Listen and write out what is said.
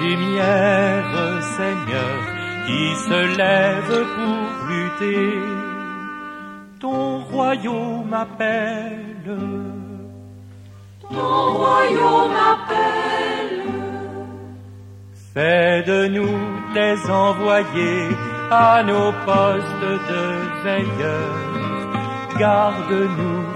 lumière, Seigneur, qui se lève pour lutter. Ton royaume appelle. Ton royaume appelle. Fais de nous tes envoyés à nos postes de veilleurs. Garde-nous,